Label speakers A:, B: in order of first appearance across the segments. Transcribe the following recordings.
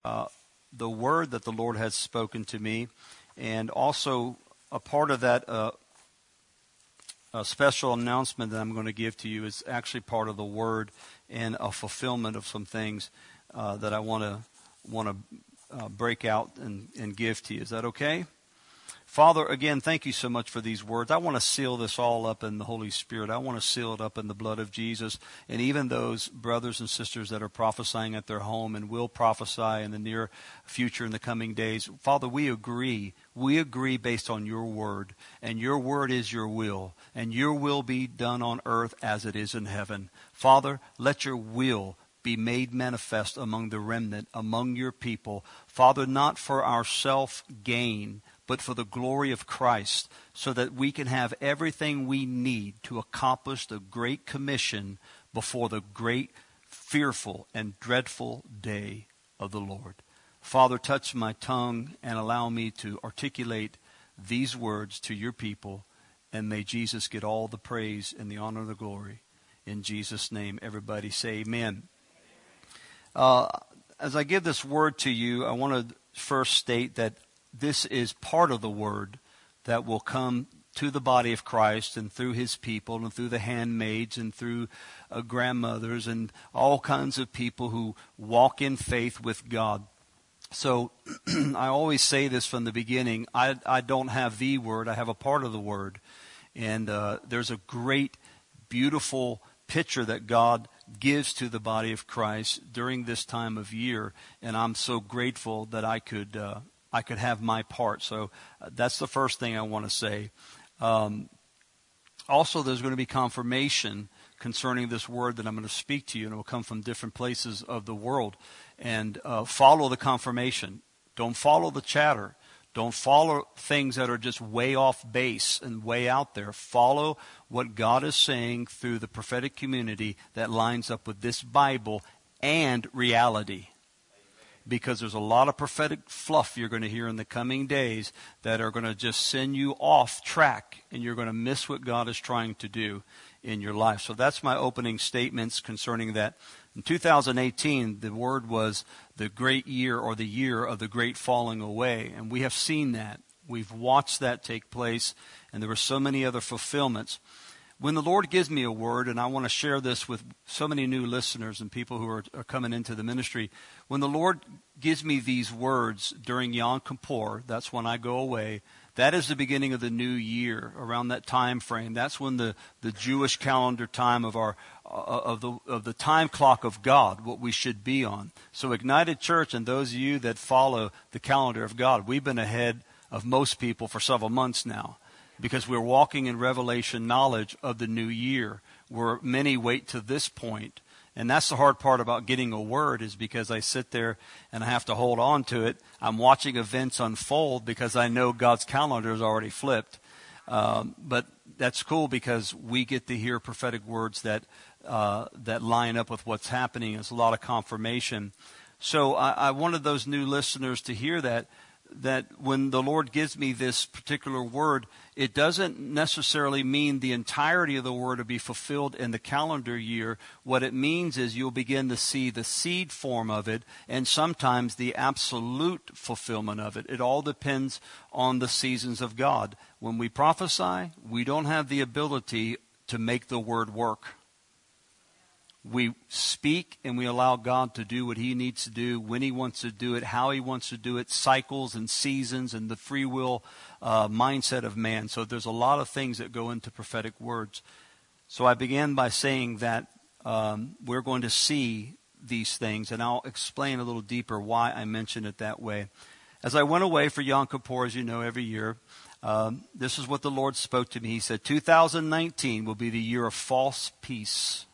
A: the word that the Lord has spoken to me, and also a part of that a special announcement that I'm going to give to you is actually part of the word and a fulfillment of some things that I want to break out and give to you. Is that okay? Father, again, thank you so much for these words. I want to seal this all up in the Holy Spirit. I want to seal it up in the blood of Jesus. And even those brothers and sisters that are prophesying at their home and will prophesy in the near future in the coming days. Father, we agree. We agree based on your word. And your word is your will. And your will be done on earth as it is in heaven. Father, let your will be made manifest among the remnant, among your people. Father, not for our self-gain, but for the glory of Christ, so that we can have everything we need to accomplish the great commission before the great, fearful, and dreadful day of the Lord. Father, touch my tongue and allow me to articulate these words to your people, and may Jesus get all the praise and the honor and the glory. In Jesus' name, everybody say amen. As I give this word to you, I want to first state that this is part of the word that will come to the body of Christ and through his people and through the handmaids and through grandmothers and all kinds of people who walk in faith with God. So I always say this from the beginning. I don't have the word. I have a part of the word. And there's a great, beautiful picture that God gives to the body of Christ during this time of year. And I'm so grateful that I could have my part. So that's the first thing I want to say. Also, there's going to be confirmation concerning this word that I'm going to speak to you, and it will come from different places of the world. And follow the confirmation. Don't follow the chatter. Don't follow things that are just way off base and way out there. Follow what God is saying through the prophetic community that lines up with this Bible and reality. Because there's a lot of prophetic fluff you're going to hear in the coming days that are going to just send you off track, and you're going to miss what God is trying to do in your life. So that's my opening statements concerning that. In 2018, the word was the great year, or the year of the great falling away. And we have seen that. We've watched that take place, and there were so many other fulfillments. When the Lord gives me a word, and I want to share this with so many new listeners and people who are coming into the ministry, when the Lord gives me these words during Yom Kippur, that's when I go away, that is the beginning of the new year, around that time frame. That's when the Jewish calendar time of the time clock of God, what we should be on. So Ignited Church and those of you that follow the calendar of God, we've been ahead of most people for several months now, because we're walking in revelation knowledge of the new year, where many wait to this point. And that's the hard part about getting a word, is because I sit there and I have to hold on to it. I'm watching events unfold because I know God's calendar is already flipped. But that's cool, because we get to hear prophetic words that line up with what's happening. There's a lot of confirmation. So I wanted those new listeners to hear that when the Lord gives me this particular word, it doesn't necessarily mean the entirety of the word to be fulfilled in the calendar year. What it means is you'll begin to see the seed form of it, and sometimes the absolute fulfillment of it. It all depends on the seasons of God. When we prophesy, we don't have the ability to make the word work. We speak and we allow God to do what he needs to do, when he wants to do it, how he wants to do it, cycles and seasons and the free will mindset of man. So there's a lot of things that go into prophetic words. So I began by saying that we're going to see these things, and I'll explain a little deeper why I mention it that way. As I went away for Yom Kippur, as you know, every year, this is what the Lord spoke to me. He said, 2019 will be the year of false peace.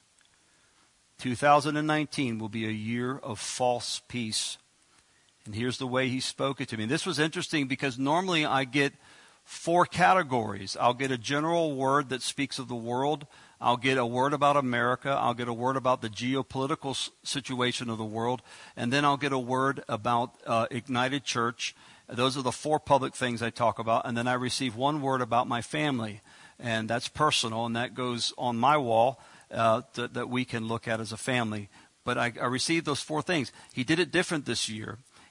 A: 2019 will be a year of false peace. And here's the way he spoke it to me. This was interesting, because normally I get 4 categories. I'll get a general word that speaks of the world. I'll get a word about America. I'll get a word about the geopolitical situation of the world. And then I'll get a word about Ignited Church. Those are the 4 public things I talk about. And then I receive 1 word about my family. And that's personal, and that goes on my wall. That we can look at as a family. But I received those 4 things. He did it different this year.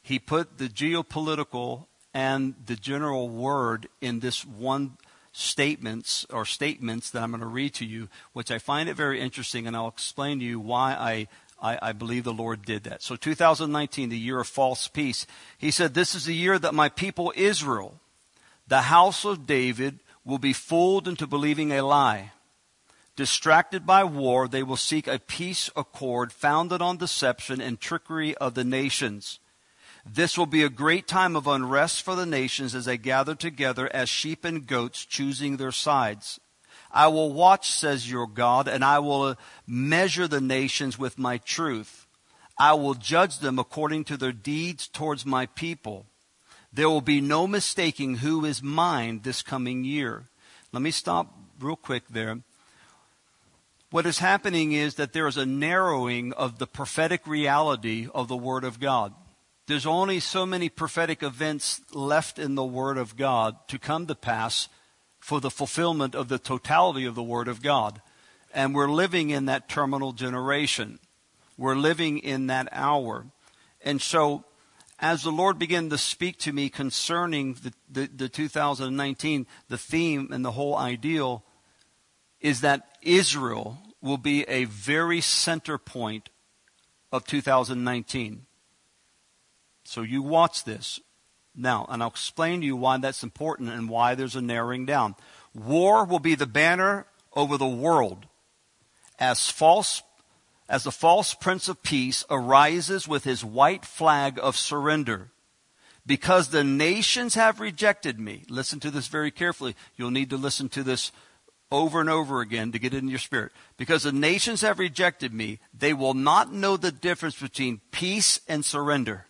A: he put the geopolitical and the general word in this one statements that I'm going to read to you, which I find it very interesting, and I'll explain to you why I believe the Lord did that. So 2019, the year of false peace. He said, this is the year that my people Israel, the house of David, will be fooled into believing a lie. Distracted by war, they will seek a peace accord founded on deception and trickery of the nations. This will be a great time of unrest for the nations as they gather together as sheep and goats, choosing their sides. I will watch, says your God, and I will measure the nations with my truth. I will judge them according to their deeds towards my people. There will be no mistaking who is mine this coming year. Let me stop real quick there. What is happening is that there is a narrowing of the prophetic reality of the Word of God. There's only so many prophetic events left in the Word of God to come to pass for the fulfillment of the totality of the Word of God. And we're living in that terminal generation. We're living in that hour. And so, as the Lord began to speak to me concerning the 2019, the theme and the whole ideal is that Israel will be a very center point of 2019. So you watch this now, and I'll explain to you why that's important and why there's a narrowing down. War will be the banner over the world as the false prince of peace arises with his white flag of surrender. Because the nations have rejected me. Listen to this very carefully. You'll need to listen to this over and over again to get it in your spirit. Because the nations have rejected me, they will not know the difference between peace and surrender.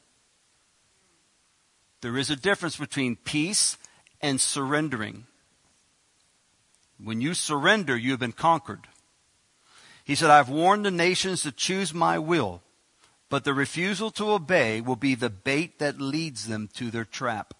A: There is a difference between peace and surrendering. When you surrender, you have been conquered. He said, I've warned the nations to choose my will, but the refusal to obey will be the bait that leads them to their trap.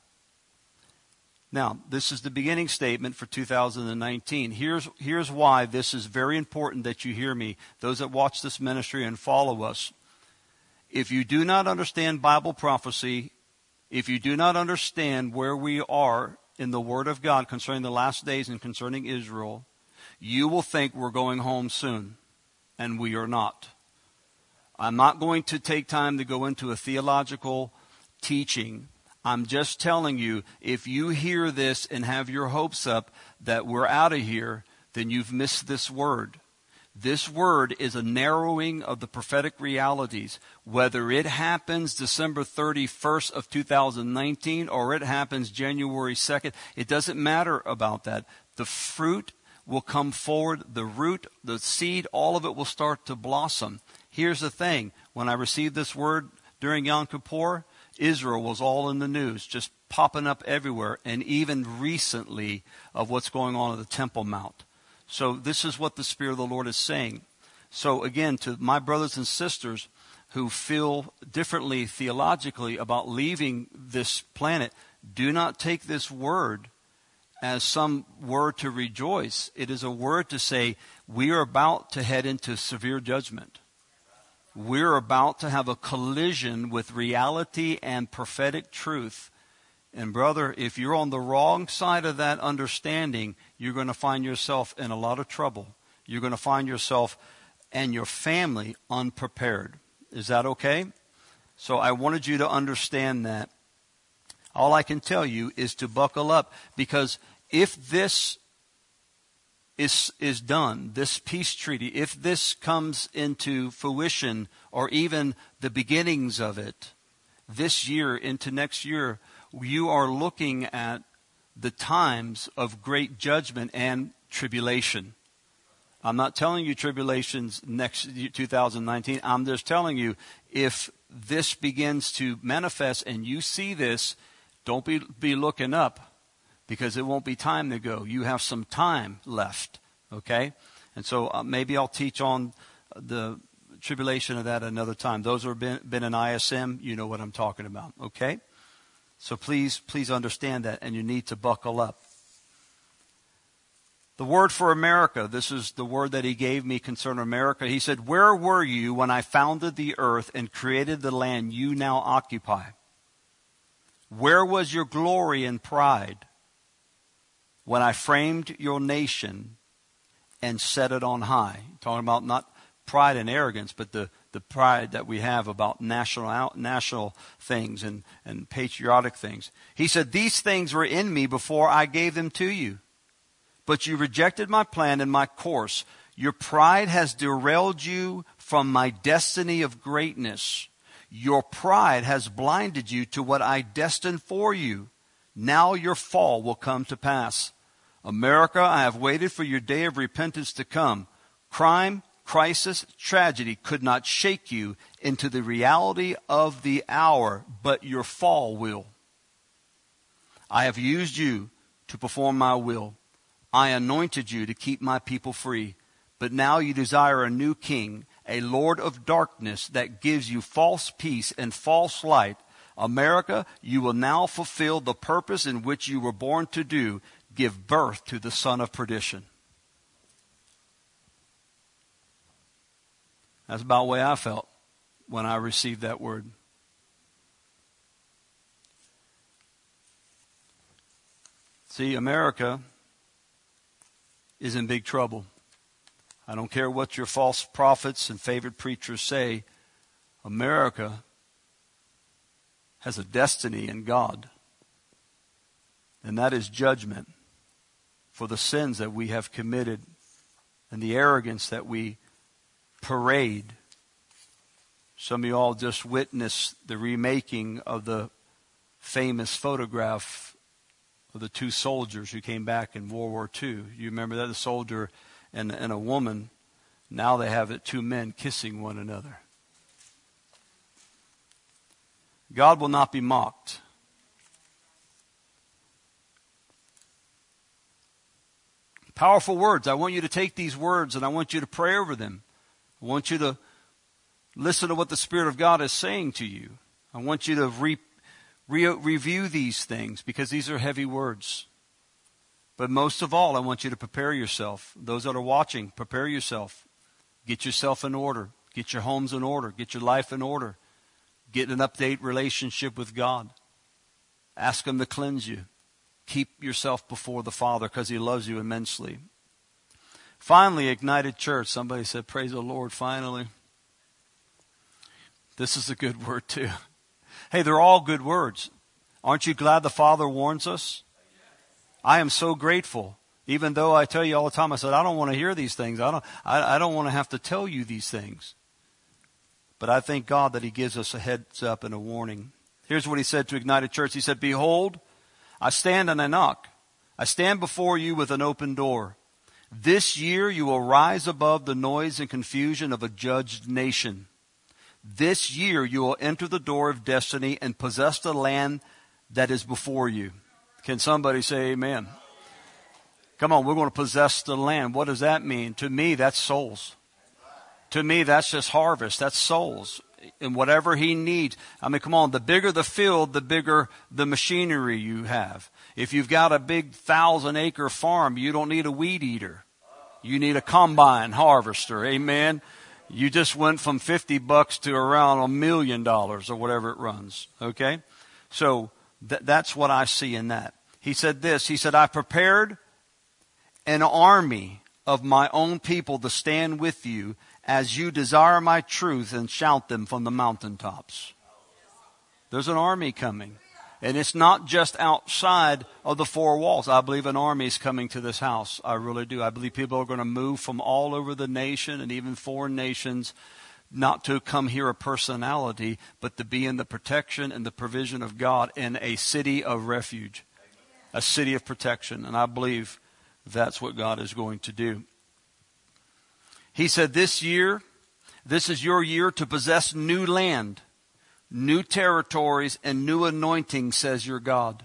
A: Now, this is the beginning statement for 2019. Here's why this is very important that you hear me, those that watch this ministry and follow us. If you do not understand Bible prophecy, if you do not understand where we are in the Word of God concerning the last days and concerning Israel, you will think we're going home soon, and we are not. I'm not going to take time to go into a theological teaching. I'm just telling you, if you hear this and have your hopes up that we're out of here, then you've missed this word. This word is a narrowing of the prophetic realities. Whether it happens December 31st of 2019 or it happens January 2nd, it doesn't matter about that. The fruit will come forward, the root, the seed, all of it will start to blossom. Here's the thing. When I received this word during Yom Kippur, Israel was all in the news, just popping up everywhere, and even recently of what's going on at the Temple Mount. So this is what the Spirit of the Lord is saying. So again, to my brothers and sisters who feel differently theologically about leaving this planet, do not take this word as some word to rejoice. It is a word to say, we are about to head into severe judgment. We're about to have a collision with reality and prophetic truth. And brother, if you're on the wrong side of that understanding, you're going to find yourself in a lot of trouble. You're going to find yourself and your family unprepared. Is that okay? So I wanted you to understand that. All I can tell you is to buckle up, because if this is done, this peace treaty, if this comes into fruition or even the beginnings of it this year into next year, you are looking at the times of great judgment and tribulation. I'm not telling you tribulations next 2019. I'm just telling you, if this begins to manifest and you see this, don't be looking up, because it won't be time to go. You have some time left, okay? And so maybe I'll teach on the tribulation of that another time. Those who have been in ISM, you know what I'm talking about, okay? So please understand that, and you need to buckle up. The word for America, this is the word that he gave me concerning America. He said, where were you when I founded the earth and created the land you now occupy? Where was your glory and pride when I framed your nation and set it on high? Talking about not pride and arrogance, but the pride that we have about national things and patriotic things. He said, these things were in me before I gave them to you. But you rejected my plan and my course. Your pride has derailed you from my destiny of greatness. Your pride has blinded you to what I destined for you. Now your fall will come to pass. America, I have waited for your day of repentance to come. Crime, crisis, tragedy could not shake you into the reality of the hour, but your fall will. I have used you to perform my will. I anointed you to keep my people free. But now you desire a new king, a Lord of darkness that gives you false peace and false light. America, you will now fulfill the purpose in which you were born to do, give birth to the son of perdition. That's about the way I felt when I received that word. See, America is in big trouble. I don't care what your false prophets and favorite preachers say. America has a destiny in God. And that is judgment for the sins that we have committed and the arrogance that we parade. Some of you all just witnessed the remaking of the famous photograph of the two soldiers who came back in World War II. You remember that? The soldier and a woman. Now they have it, two men kissing one another. God will not be mocked. Powerful words. I want you to take these words and I want you to pray over them. I want you to listen to what the Spirit of God is saying to you. I want you to review these things because these are heavy words. But most of all, I want you to prepare yourself. Those that are watching, prepare yourself. Get yourself in order. Get your homes in order. Get your life in order. Get an update relationship with God. Ask Him to cleanse you. Keep yourself before the Father because He loves you immensely. Finally, Ignited Church. Somebody said, praise the Lord, finally. This is a good word too. Hey, they're all good words. Aren't you glad the Father warns us? I am so grateful. Even though I tell you all the time, I said, I don't want to hear these things. I don't want to have to tell you these things. But I thank God that He gives us a heads up and a warning. Here's what He said to Ignited Church. He said, behold, I stand and I knock. I stand before you with an open door. This year you will rise above the noise and confusion of a judged nation. This year you will enter the door of destiny and possess the land that is before you. Can somebody say amen? Come on, we're going to possess the land. What does that mean? To me, that's souls. To me, that's just harvest. That's souls. And whatever He needs. I mean, come on, the bigger the field, the bigger the machinery you have. If you've got a big 1,000-acre farm, you don't need a weed eater. You need a combine harvester. Amen. You just went from $50 to around $1 million or whatever it runs. Okay? So that's what I see in that. He said this. He said, I prepared an army of my own people to stand with you as you desire my truth and shout them from the mountaintops. There's an army coming. And it's not just outside of the four walls. I believe an army is coming to this house. I really do. I believe people are going to move from all over the nation and even foreign nations, not to come hear a personality, but to be in the protection and the provision of God in a city of refuge, a city of protection. And I believe that's what God is going to do. He said, this year, this is your year to possess new land, new territories, and new anointing, says your God.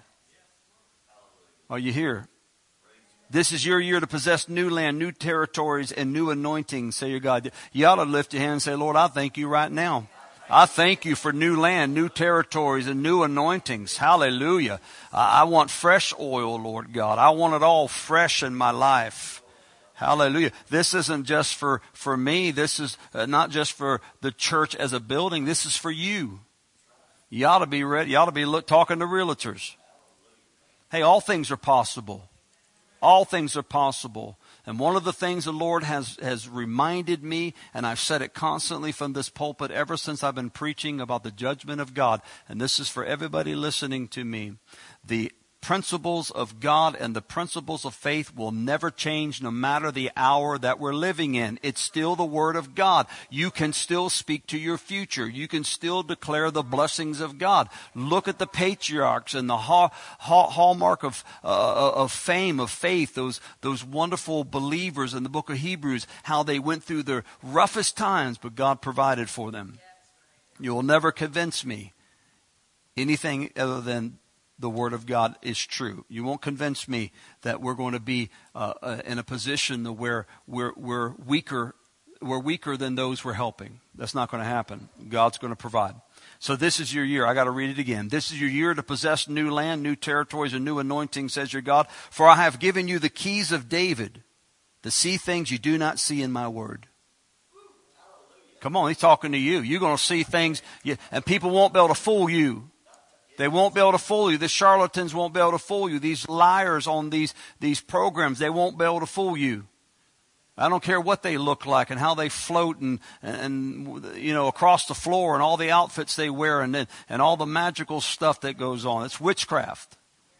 A: Are you here? This is your year to possess new land, new territories, and new anointing, say your God. You ought to lift your hand and say, Lord, I thank you right now. I thank you for new land, new territories, and new anointings. Hallelujah. I want fresh oil, Lord God. I want it all fresh in my life. Hallelujah. This isn't just for me. This is not just for the church as a building. This is for you. You ought to be ready. You ought to be talking to realtors. Hey, all things are possible. All things are possible. And one of the things the Lord has reminded me, and I've said it constantly from this pulpit ever since I've been preaching about the judgment of God, and this is for everybody listening to me, the principles of God and the principles of faith will never change no matter the hour that we're living in. It's still the Word of God. You can still speak to your future. You can still declare the blessings of God. Look at the patriarchs and the hallmark of fame, of faith, those wonderful believers in the book of Hebrews, how they went through their roughest times, but God provided for them. You will never convince me anything other than the Word of God is true. You won't convince me that we're going to be in a position where we're weaker than those we're helping. That's not going to happen. God's going to provide. So this is your year. I got to read it again. This is your year to possess new land, new territories, and new anointing, says your God. For I have given you the keys of David to see things you do not see in my word. Come on, he's talking to you. You're going to see things, and people won't be able to fool you. They won't be able to fool you. The charlatans won't be able to fool you. These liars on these programs, they won't be able to fool you. I don't care what they look like and how they float and across the floor and all the outfits they wear and all the magical stuff that goes on. It's witchcraft.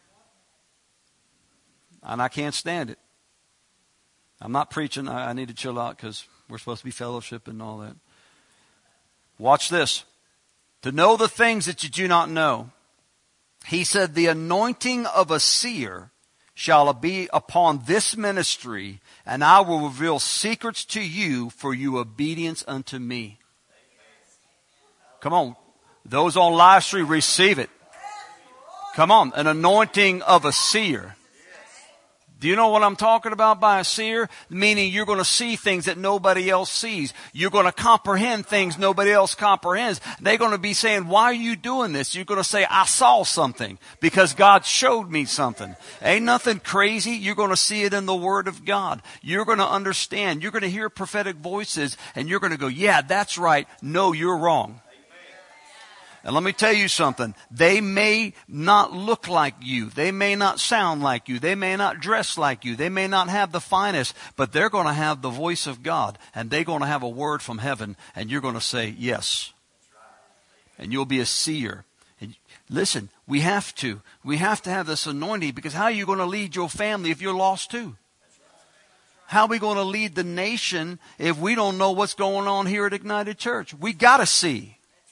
A: And I can't stand it. I'm not preaching. I need to chill out because we're supposed to be fellowship and all that. Watch this. To know the things that you do not know. He said, the anointing of a seer shall be upon this ministry, and I will reveal secrets to you for your obedience unto me. Come on. Those on live stream, receive it. Come on. An anointing of a seer. Do you know what I'm talking about by a seer? Meaning you're going to see things that nobody else sees. You're going to comprehend things nobody else comprehends. They're going to be saying, why are you doing this? You're going to say, I saw something because God showed me something. Ain't nothing crazy. You're going to see it in the Word of God. You're going to understand. You're going to hear prophetic voices and you're going to go, yeah, that's right. No, you're wrong. And let me tell you something. They may not look like you. They may not sound like you. They may not dress like you. They may not have the finest, but they're going to have the voice of God. And they're going to have a word from heaven. And you're going to say, yes. And you'll be a seer. And listen, we have to have this anointing, because how are you going to lead your family if you're lost too? How are we going to lead the nation if we don't know what's going on here at Ignited Church? We got to see.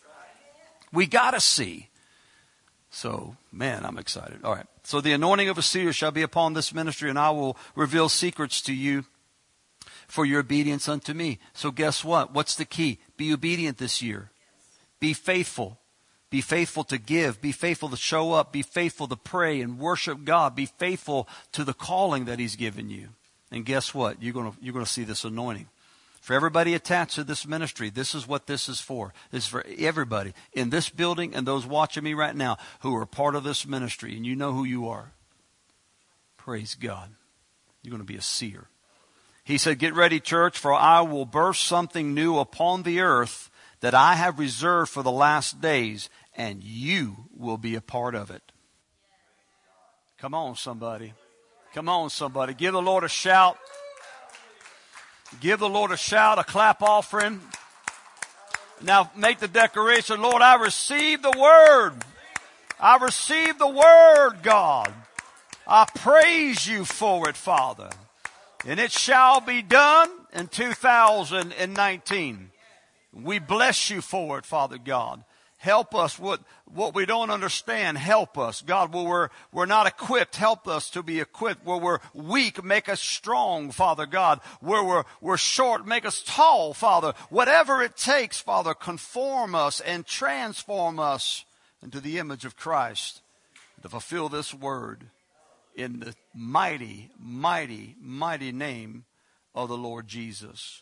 A: We got to see. So, man, I'm excited. All right. So the anointing of a seer shall be upon this ministry, and I will reveal secrets to you for your obedience unto me. So guess what? What's the key? Be obedient this year. Be faithful. Be faithful to give. Be faithful to show up. Be faithful to pray and worship God. Be faithful to the calling that He's given you. And guess what? You're going to see this anointing. For everybody attached to this ministry, this is what this is for. This is for everybody in this building and those watching me right now who are part of this ministry. And you know who you are. Praise God. You're going to be a seer. He said, get ready, church, for I will burst something new upon the earth that I have reserved for the last days, and you will be a part of it. Come on, somebody. Come on, somebody. Give the Lord a shout. Give the Lord a shout, a clap offering. Now make the declaration, Lord, I receive the word. I receive the word, God. I praise you for it, Father. And it shall be done in 2019. We bless you for it, Father God. Help us what we don't understand. Help us. God, where we're not equipped, help us to be equipped. Where we're weak, make us strong, Father God. Where we're short, make us tall, Father. Whatever it takes, Father, conform us and transform us into the image of Christ to fulfill this word in the mighty, mighty, mighty name of the Lord Jesus.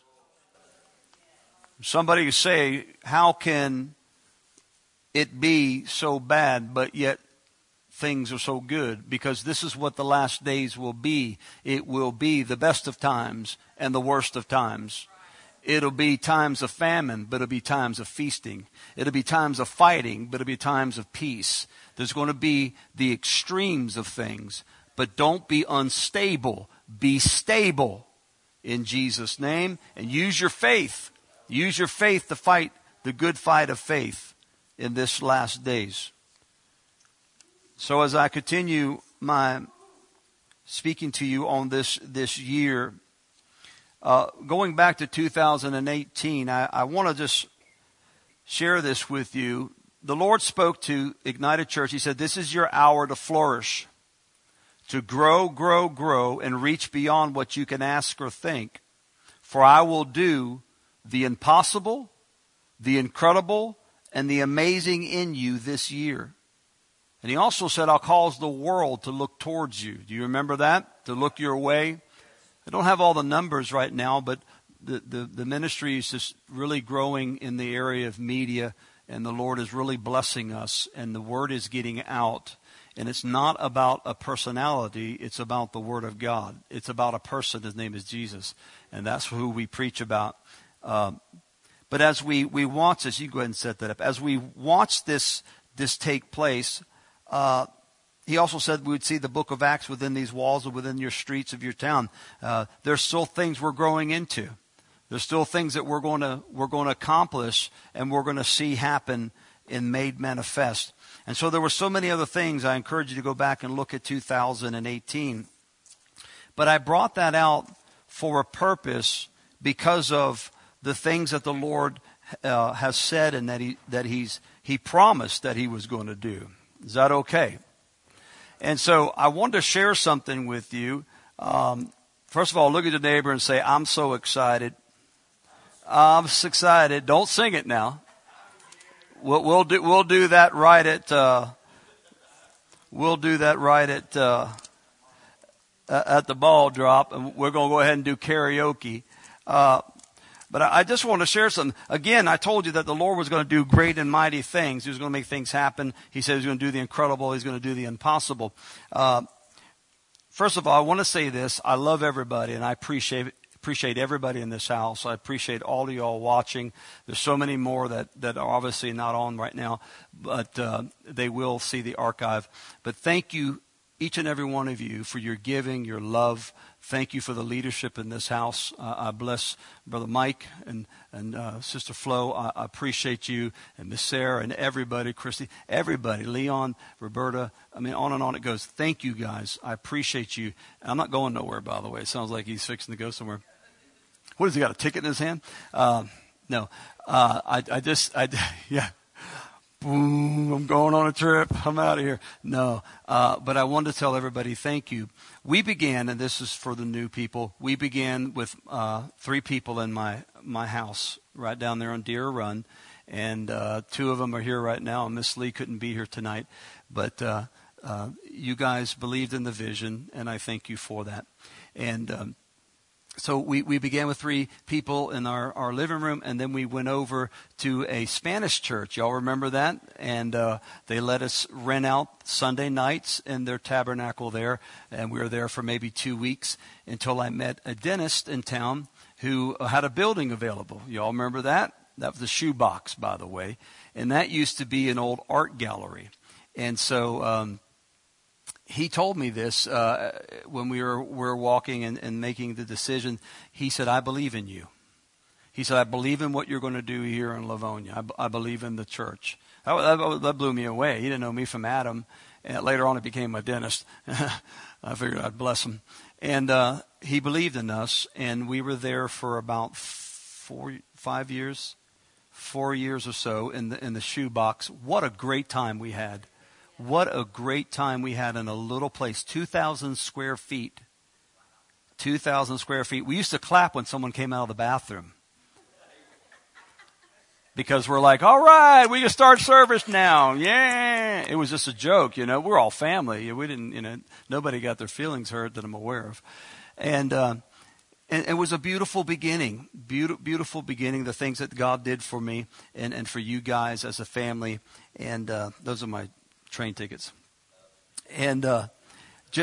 A: Somebody say, how can it be so bad, but yet things are so good? Because this is what the last days will be. It will be the best of times and the worst of times. It'll be times of famine, but it'll be times of feasting. It'll be times of fighting, but it'll be times of peace. There's going to be the extremes of things, but don't be unstable. Be stable in Jesus' name, and use your faith. Use your faith to fight the good fight of faith in this last days. So as I continue my speaking to you on this year, going back to 2018, I want to just share this with you. The Lord spoke to Ignited Church. He said, this is your hour to flourish, to grow, grow, grow, and reach beyond what you can ask or think. For I will do the impossible, the incredible, and the amazing in you this year. And he also said, I'll cause the world to look towards you. Do you remember that? To look your way? I don't have all the numbers right now, but the ministry is just really growing in the area of media, and the Lord is really blessing us, and the word is getting out. And it's not about a personality, it's about the Word of God. It's about a person, his name is Jesus, and that's who we preach about. But as we watch this, you go ahead and set that up. As we watch this take place, he also said we would see the book of Acts within these walls or within your streets of your town. There's still things we're growing into. There's still things that we're going to accomplish and we're going to see happen and made manifest. And so there were so many other things. I encourage you to go back and look at 2018. But I brought that out for a purpose because of the things that the Lord has said and that he promised that he was going to do. Is that okay? And so I wanted to share something with you. First of all, look at your neighbor and say, I'm so excited. I'm so excited. Don't sing it now. We'll do that right at the ball drop, and we're going to go ahead and do karaoke. But I just want to share something. Again, I told you that the Lord was going to do great and mighty things. He was going to make things happen. He said he was going to do the incredible. He's going to do the impossible. First of all, I want to say this. I love everybody, and I appreciate everybody in this house. I appreciate all of y'all watching. There's so many more that are obviously not on right now, but they will see the archive. But thank you, each and every one of you, for your giving, your love. Thank you for the leadership in this house. I bless Brother Mike and Sister Flo. I appreciate you, and Miss Sarah and everybody, Christy, everybody, Leon, Roberta. I mean, on and on it goes. Thank you, guys. I appreciate you. I'm not going nowhere, by the way. It sounds like he's fixing to go somewhere. What has he got, a ticket in his hand? No. Yeah. Boom, I'm going on a trip. I'm out of here. No. But I wanted to tell everybody thank you. We began, and this is for the new people, we began with 3 people in my house right down there on Deer Run. And 2 of them are here right now. And Miss Lee couldn't be here tonight. But you guys believed in the vision, and I thank you for that. And so we began with 3 people in our living room, and then we went over to a Spanish church. Y'all remember that? And they let us rent out Sunday nights in their tabernacle there, and we were there for maybe 2 weeks until I met a dentist in town who had a building available. Y'all remember that? That was a shoebox, by the way. And that used to be an old art gallery. And so he told me this when we were walking and making the decision. He said, I believe in you. He said, I believe in what you're going to do here in Livonia. I believe in the church. That blew me away. He didn't know me from Adam. And later on, he became a dentist. I figured I'd bless him. And he believed in us, and we were there for about 5 years, 4 years or so in the shoebox. What a great time we had. What a great time we had in a little place, 2,000 square feet. 2,000 square feet. We used to clap when someone came out of the bathroom. Because we're like, all right, we can start service now. Yeah. It was just a joke, We're all family. We didn't, nobody got their feelings hurt that I'm aware of. And it was a beautiful beginning. Beautiful beginning, the things that God did for me and for you guys as a family. And those are my train tickets. And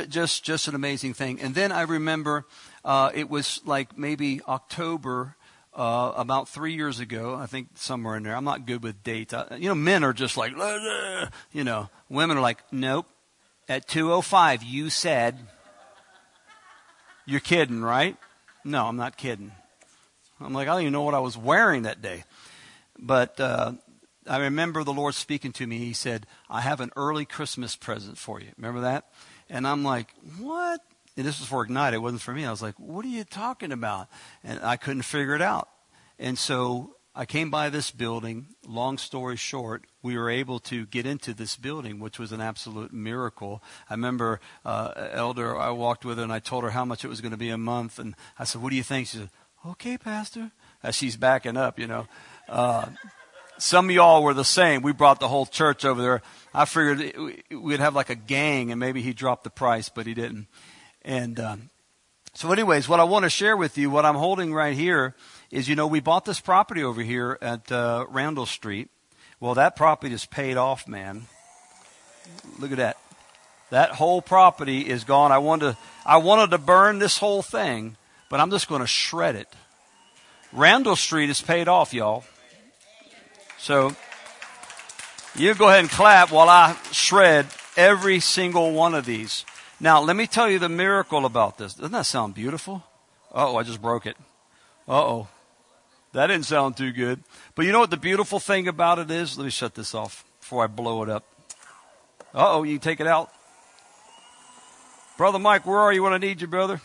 A: just an amazing thing. And then I remember it was like maybe October about 3 years ago, I think somewhere in there. I'm not good with dates. Men are just like, women are like, nope. At 2:05, you said, you're kidding, right? No, I'm not kidding. I'm like, I don't even know what I was wearing that day. But I remember the Lord speaking to me. He said, I have an early Christmas present for you. Remember that? And I'm like, what? And this was for Ignite. It wasn't for me. I was like, what are you talking about? And I couldn't figure it out. And so I came by this building. Long story short, we were able to get into this building, which was an absolute miracle. I remember Elder, I walked with her, and I told her how much it was going to be a month. And I said, what do you think? She said, okay, Pastor. As she's backing up, Some of y'all were the same. We brought the whole church over there. I figured we'd have like a gang, and maybe he dropped the price, but he didn't. And so anyways, what I want to share with you, what I'm holding right here is, we bought this property over here at Randall Street. Well, that property is paid off, man. Look at that. That whole property is gone. I wanted to burn this whole thing, but I'm just going to shred it. Randall Street is paid off, y'all. So you go ahead and clap while I shred every single one of these. Now, let me tell you the miracle about this. Doesn't that sound beautiful? Uh-oh, I just broke it. Uh-oh. That didn't sound too good. But you know what the beautiful thing about it is? Let me shut this off before I blow it up. Uh-oh, you can take it out. Brother Mike, where are you when I need you, brother?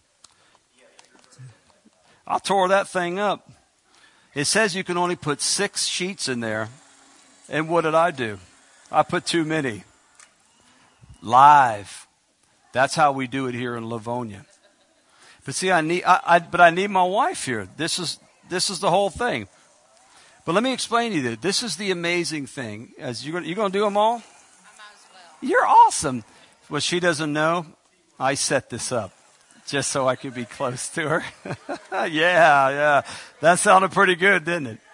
A: I tore that thing up. It says you can only put 6 sheets in there. And what did I do? I put too many. Live. That's how we do it here in Livonia. But see, I need my wife here. This is the whole thing. But let me explain to you that this is the amazing thing. As you're going to do them all? I might as well. You're awesome. What she doesn't know, I set this up just so I could be close to her. Yeah. That sounded pretty good, didn't it?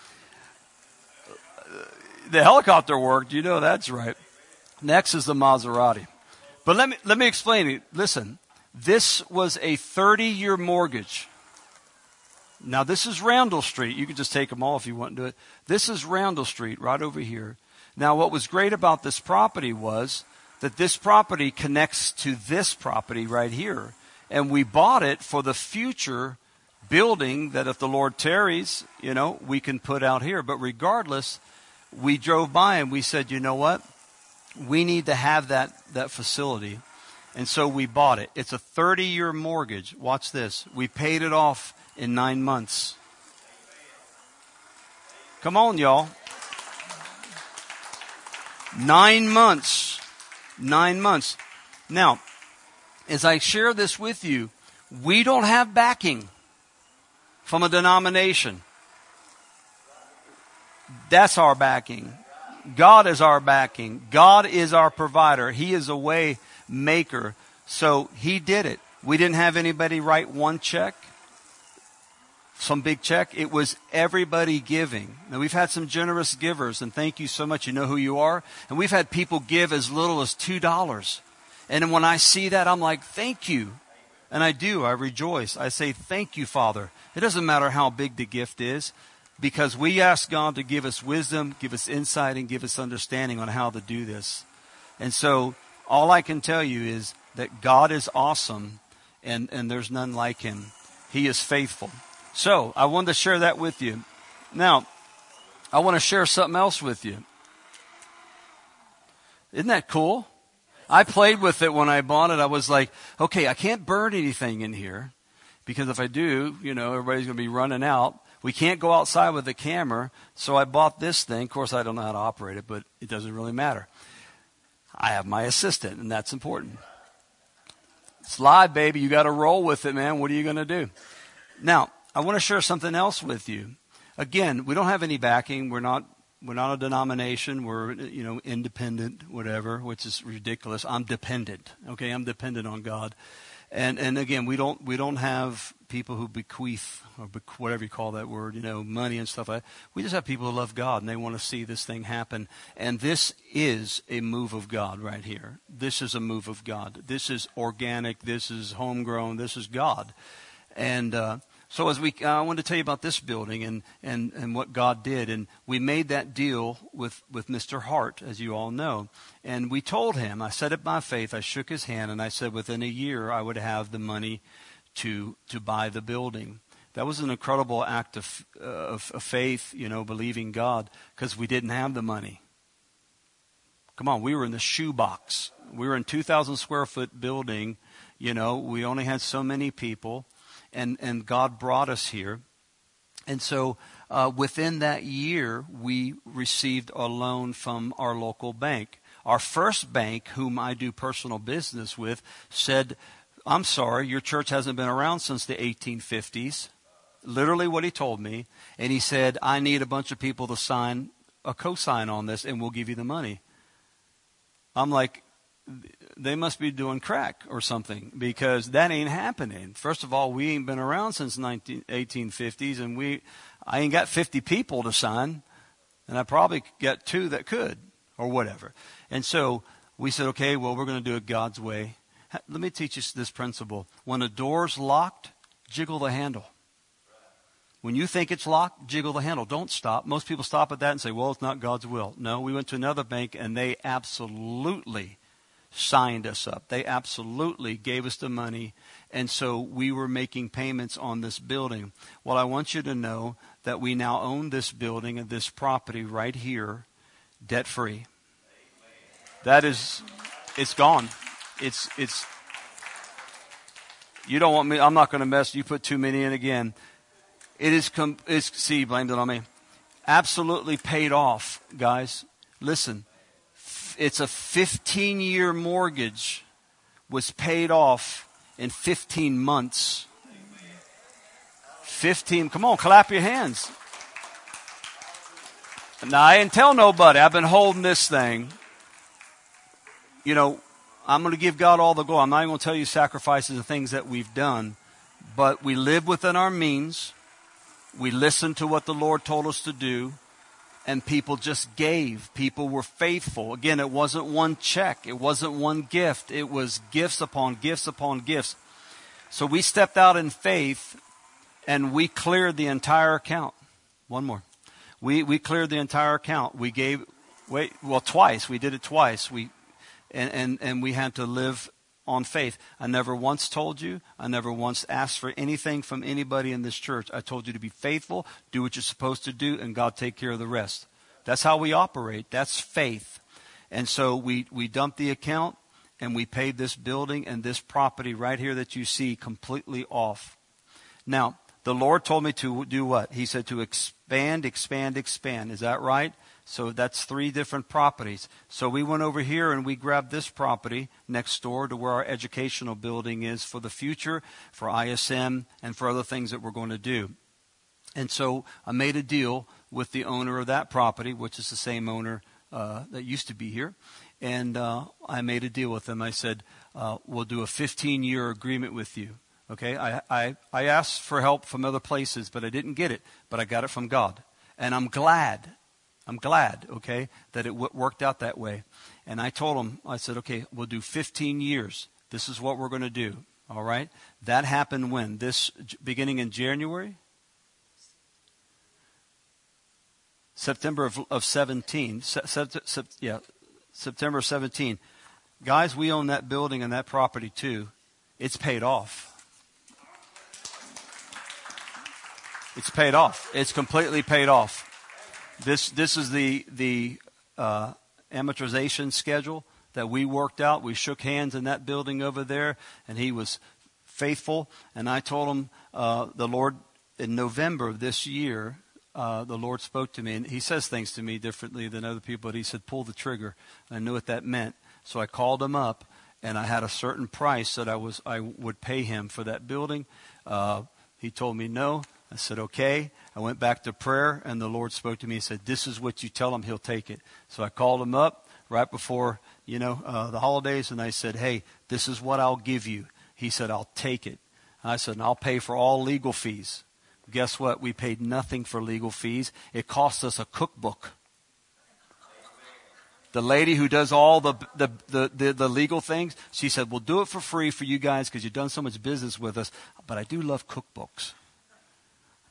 A: The helicopter worked. You know that's right. Next is the Maserati. But let me explain it. Listen, this was a 30-year mortgage. Now, this is Randall Street. You can just take them all if you want to do it. This is Randall Street right over here. Now, what was great about this property was that this property connects to this property right here. And we bought it for the future building that if the Lord tarries, we can put out here. But regardless, we drove by and we said, you know what? We need to have that facility. And so we bought it. It's a 30-year mortgage. Watch this. We paid it off in 9 months. Come on, y'all. 9 months. 9 months. Now, as I share this with you, we don't have backing from a denomination. That's our backing. God is our backing. God is our provider. He is a way maker. So He did it. We didn't have anybody write one check, some big check. It was everybody giving. Now, we've had some generous givers, and thank you so much. You know who you are. And we've had people give as little as $2. And then when I see that, I'm like, thank you. And I do. I rejoice. I say, thank you, Father. It doesn't matter how big the gift is, because we ask God to give us wisdom, give us insight, and give us understanding on how to do this. And so all I can tell you is that God is awesome, and there's none like Him. He is faithful. So I wanted to share that with you. Now, I want to share something else with you. Isn't that cool? I played with it when I bought it. I was like, okay, I can't burn anything in here, because if I do, everybody's going to be running out. We can't go outside with the camera, so I bought this thing. Of course, I don't know how to operate it, but it doesn't really matter. I have my assistant, and that's important. It's live, baby. You got to roll with it, man. What are you going to do? Now, I want to share something else with you. Again, we don't have any backing. We're not a denomination. We're, independent, whatever, which is ridiculous. I'm dependent. Okay, I'm dependent on God. And again, we don't have people who bequeath, or whatever you call that word, money and stuff like that. We just have people who love God, and they want to see this thing happen. And this is a move of God right here. This is a move of God. This is organic. This is homegrown. This is God. And So I wanted to tell you about this building and what God did. And we made that deal with Mr. Hart, as you all know. And we told him, I said it by faith, I shook his hand, and I said within a year I would have the money to buy the building. That was an incredible act of faith, believing God, because we didn't have the money. Come on, we were in the shoebox. We were in 2,000 square foot building. We only had so many people. And God brought us here. And so within that year, we received a loan from our local bank. Our first bank, whom I do personal business with, said, I'm sorry, your church hasn't been around since the 1850s. Literally what he told me. And he said, I need a bunch of people to sign a cosign on this, and we'll give you the money. I'm like, they must be doing crack or something, because that ain't happening. First of all, we ain't been around since 1850s, and I ain't got 50 people to sign, and I probably got 2 that could, or whatever. And so we said, okay, well, we're going to do it God's way. Let me teach you this principle. When a door's locked, jiggle the handle. When you think it's locked, jiggle the handle. Don't stop. Most people stop at that and say, well, it's not God's will. No, we went to another bank, and they absolutely signed us up. They absolutely gave us the money. And so we were making payments on this building. Well, I want you to know that we now own this building and this property right here, debt-free. That is, it's gone. It's, you don't want me, I'm not going to mess, you put too many in again. See, blamed it on me. Absolutely paid off, guys. Listen. It's a 15-year mortgage, was paid off in 15 months. 15, come on, clap your hands. Now, I didn't tell nobody. I've been holding this thing. I'm going to give God all the glory. I'm not even going to tell you sacrifices and things that we've done, but we live within our means. We listened to what the Lord told us to do. And people just gave. People were faithful. Again, it wasn't one check. It wasn't one gift. It was gifts upon gifts upon gifts. So we stepped out in faith, and we cleared the entire account. One more. We cleared the entire account. We gave, twice. We did it twice. And we had to live on faith. I never once told you. I never once asked for anything from anybody in this church. I told you to be faithful, do what you're supposed to do, and God take care of the rest. That's how we operate. That's faith. And so we dumped the account, and we paid this building and this property right here that you see completely off. Now, the Lord told me to do what? He said to expand, expand, expand. Is that right? So that's 3 different properties. So we went over here and we grabbed this property next door to where our educational building is for the future, for ISM, and for other things that we're going to do. And so I made a deal with the owner of that property, which is the same owner that used to be here. And I made a deal with them. I said, we'll do a 15-year agreement with you. Okay, I asked for help from other places, but I didn't get it. But I got it from God. And I'm glad, okay, that it worked out that way. And I told him, I said, okay, we'll do 15 years. This is what we're going to do, all right? That happened when? Beginning in January? September of 17. September 17. Guys, we own that building and that property too. It's paid off. It's paid off. It's completely paid off. This is the amortization schedule that we worked out. We shook hands in that building over there, and he was faithful. And I told him, the Lord, in November of this year, the Lord spoke to me, and he says things to me differently than other people, but he said, pull the trigger. I knew what that meant. So I called him up, and I had a certain price that I would pay him for that building. He told me no. I said, okay. I went back to prayer, and the Lord spoke to me and said, this is what you tell him, he'll take it. So I called him up right before, the holidays, and I said, hey, this is what I'll give you. He said, I'll take it. I said, and I'll pay for all legal fees. Guess what? We paid nothing for legal fees. It cost us a cookbook. The lady who does all the legal things, she said, we'll do it for free for you guys because you've done so much business with us, but I do love cookbooks.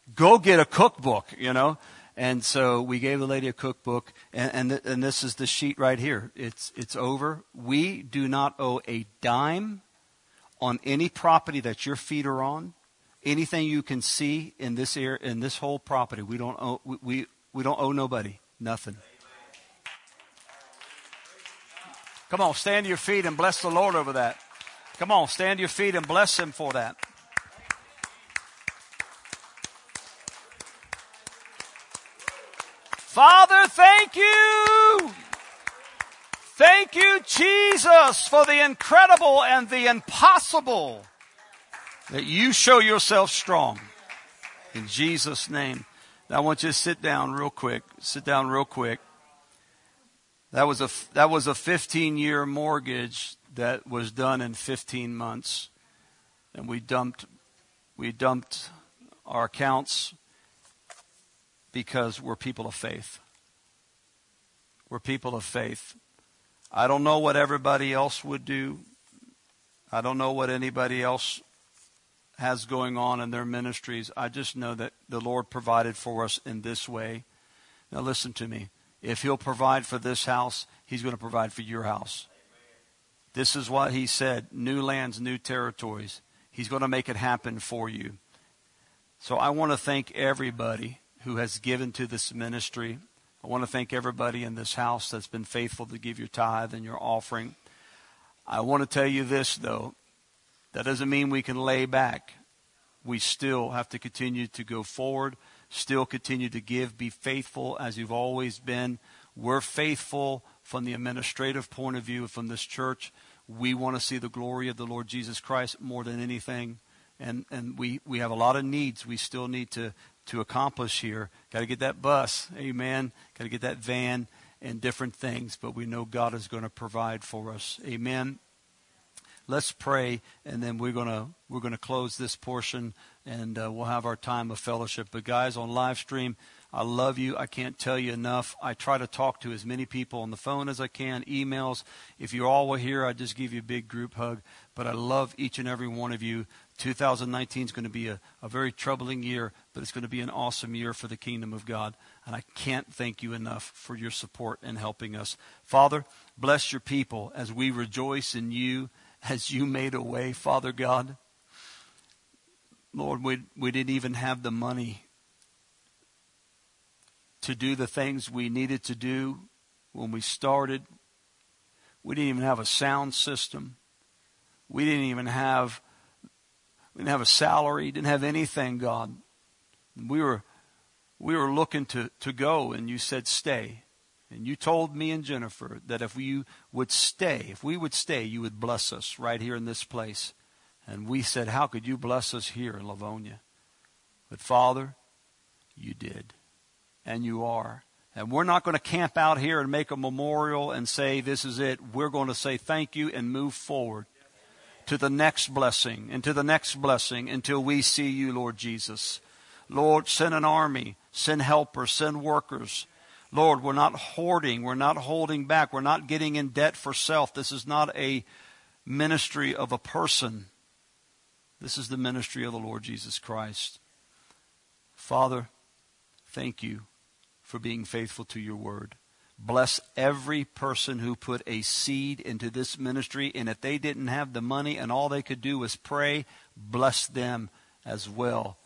A: go get a cookbook, And so we gave the lady a cookbook, and this is the sheet right here. It's over. We do not owe a dime on any property that your feet are on. Anything you can see in this whole property, we don't owe nobody nothing. Come on, stand to your feet and bless the Lord over that. Come on, stand to your feet and bless Him for that. Father, thank you. Thank you, Jesus, for the incredible and the impossible, that you show yourself strong. In Jesus' name. Now I want you to sit down real quick. Sit down real quick. That was a 15-year mortgage that was done in 15 months. And we dumped our accounts because we're people of faith. We're people of faith. I don't know what everybody else would do. I don't know what anybody else has going on in their ministries. I just know that the Lord provided for us in this way. Now listen to me. If He'll provide for this house, He's going to provide for your house. This is what He said. New lands, new territories. He's going to make it happen for you. So I want to thank everybody who has given to this ministry. I want to thank everybody in this house that's been faithful to give your tithe and your offering. I want to tell you this, though. That doesn't mean we can lay back. We still have to continue to go forward, still continue to give, be faithful as you've always been. We're faithful from the administrative point of view from this church. We want to see the glory of the Lord Jesus Christ more than anything. And we have a lot of needs we still need to accomplish here. Got to get that bus, amen. Got to get that van and different things. But we know God is going to provide for us, amen. Let's pray, and then we're gonna close this portion, and we'll have our time of fellowship. But guys, on live stream, I love you. I can't tell you enough. I try to talk to as many people on the phone as I can, emails. If you all were here, I'd just give you a big group hug. But I love each and every one of you. 2019 is going to be a very troubling year, but it's going to be an awesome year for the kingdom of God. And I can't thank you enough for your support and helping us. Father, bless your people as we rejoice in you, as you made a way, Father God. Lord, we didn't even have the money to do the things we needed to do when we started. We didn't even have a sound system. We didn't have a salary, didn't have anything, God. We were looking to go, and you said stay. And you told me and Jennifer that if we would stay, you would bless us right here in this place. And we said, how could you bless us here in Livonia? But Father, you did. And you are. And we're not going to camp out here and make a memorial and say, this is it. We're going to say thank you and move forward to the next blessing and to the next blessing until we see you, Lord Jesus. Lord, send an army, send helpers, send workers. Lord, we're not hoarding. We're not holding back. We're not getting in debt for self. This is not a ministry of a person. This is the ministry of the Lord Jesus Christ. Father, thank you for being faithful to your word. Bless every person who put a seed into this ministry. And if they didn't have the money and all they could do was pray, bless them as well.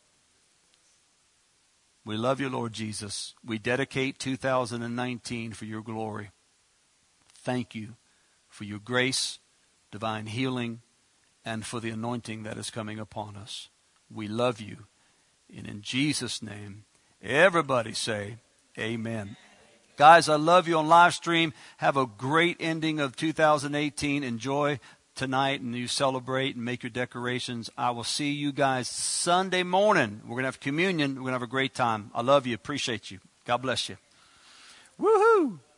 A: We love you, Lord Jesus. We dedicate 2019 for your glory. Thank you for your grace, divine healing, and for the anointing that is coming upon us. We love you. And in Jesus' name, everybody say amen. Guys, I love you on live stream. Have a great ending of 2018. Enjoy tonight, and you celebrate and make your decorations. I will see you guys Sunday morning. We're going to have communion. We're going to have a great time. I love you. Appreciate you. God bless you. Woohoo!